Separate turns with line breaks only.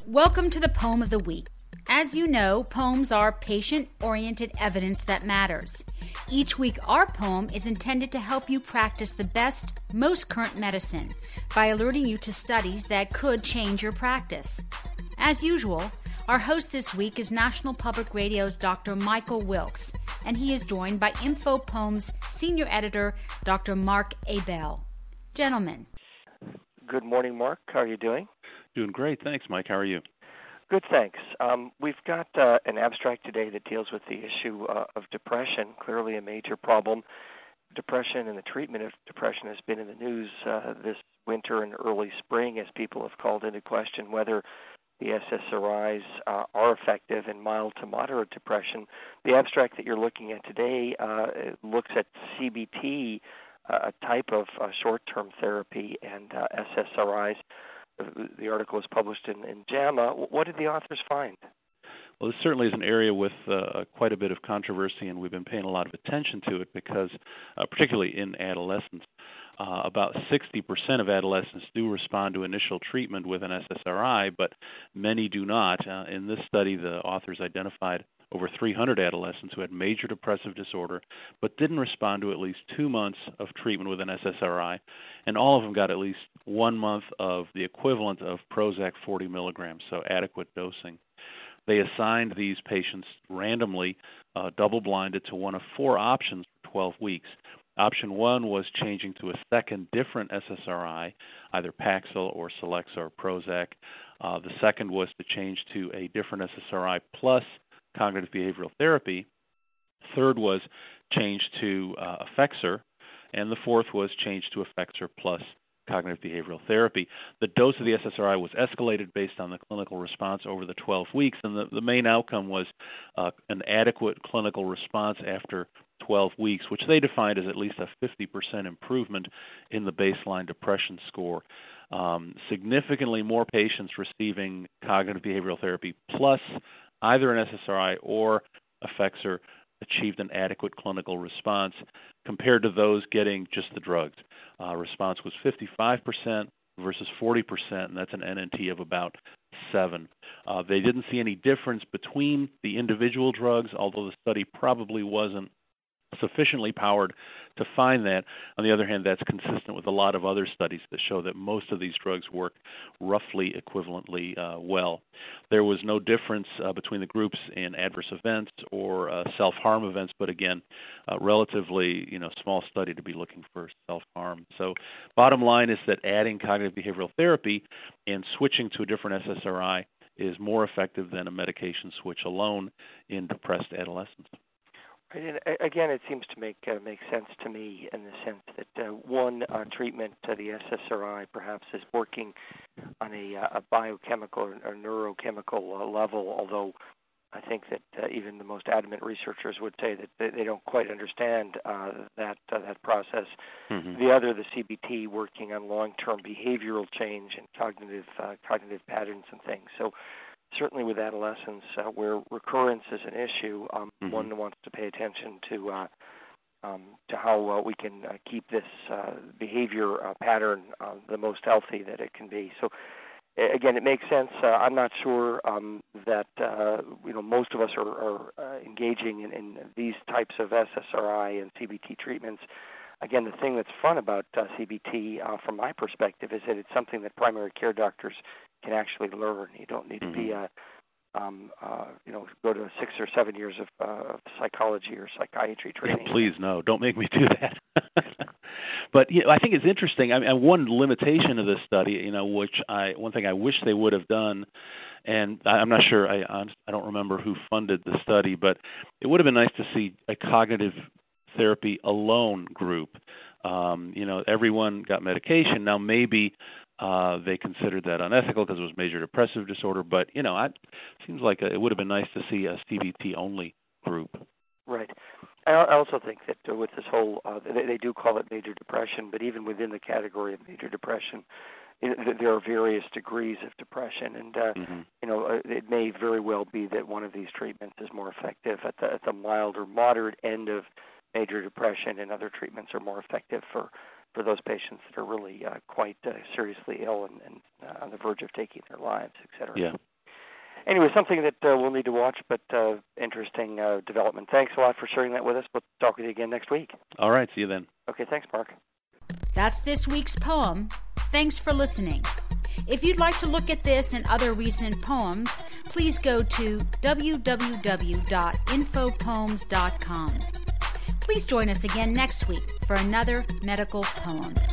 Welcome to the Poem of the Week. As you know, poems are patient-oriented evidence that matters. Each week, our poem is intended to help you practice the best, most current medicine by alerting you to studies that could change your practice. As usual, our host this week is National Public Radio's Dr. Michael Wilkes, and he is joined by Info Poem's senior editor, Dr. Mark Abell. Gentlemen.
Good morning, Mark. How are you doing?
Doing great. Thanks, Mike. How are you?
Good, thanks. We've got an abstract today that deals with the issue of depression, clearly a major problem. Depression and the treatment of depression has been in the news this winter and early spring as people have called into question whether the SSRIs are effective in mild to moderate depression. The abstract that you're looking at today looks at CBT, a type of short-term therapy, and SSRIs. The article was published in JAMA. What did the authors find?
Well, this certainly is an area with quite a bit of controversy, and we've been paying a lot of attention to it because, particularly in adolescents, about 60% of adolescents do respond to initial treatment with an SSRI, but many do not. In this study, the authors identified over 300 adolescents who had major depressive disorder but didn't respond to at least 2 months of treatment with an SSRI, and all of them got at least 1 month of the equivalent of Prozac 40 milligrams, so adequate dosing. They assigned these patients randomly, double-blinded, to one of 4 options for 12 weeks. Option 1 was changing to a second different SSRI, either Paxil or Celexa or Prozac. The second was to change to a different SSRI plus cognitive behavioral therapy. Third was change to Effexor, and the fourth was change to Effexor plus cognitive behavioral therapy. The dose of the SSRI was escalated based on the clinical response over the 12 weeks, and the main outcome was an adequate clinical response after 12 weeks, which they defined as at least a 50% improvement in the baseline depression score. Significantly more patients receiving cognitive behavioral therapy plus either an SSRI or Effexor achieved an adequate clinical response compared to those getting just the drugs. Response was 55% versus 40%, and that's an NNT of about 7. They didn't see any difference between the individual drugs, although the study probably wasn't sufficiently powered to find that. On the other hand, that's consistent with a lot of other studies that show that most of these drugs work roughly equivalently well. There was no difference between the groups in adverse events or self-harm events, but again, relatively small study to be looking for self-harm. So bottom line is that adding cognitive behavioral therapy and switching to a different SSRI is more effective than a medication switch alone in depressed adolescents.
And again, it seems to make sense to me in the sense that one treatment, the SSRI, perhaps is working on a biochemical or neurochemical level, although I think that even the most adamant researchers would say that they don't quite understand that process. Mm-hmm. The other, the CBT, working on long-term behavioral change and cognitive patterns and things. So certainly with adolescents, where recurrence is an issue, one wants to pay attention to how we can keep this behavior pattern the most healthy that it can be. So, again, it makes sense. I'm not sure that most of us are engaging in these types of SSRI and CBT treatments. Again, the thing that's fun about CBT, from my perspective, is that it's something that primary care doctors can actually learn. You don't need to be go to 6 or 7 years of psychology or psychiatry training.
Please, no, don't make me do that. But I think it's interesting. I mean, one limitation of this study, one thing I wish they would have done, and I'm not sure. I don't remember who funded the study, but it would have been nice to see a cognitive therapy alone group. Everyone got medication. Now maybe they considered that unethical because it was major depressive disorder, but it seems like it would have been nice to see a CBT only group.
Right. I also think that with this whole, they do call it major depression, but even within the category of major depression, there are various degrees of depression, and it may very well be that one of these treatments is more effective at the mild or moderate end of major depression, and other treatments are more effective for those patients that are really quite seriously ill and on the verge of taking their lives, et cetera.
Yeah.
anyway, something that we'll need to watch, but interesting development. Thanks a lot for sharing that with us. We'll talk with you again next week.
All right. See you then.
Okay. Thanks, Mark.
That's this week's poem. Thanks for listening. If you'd like to look at this and other recent poems, please go to www.infopoems.com. Please join us again next week for another medical poem.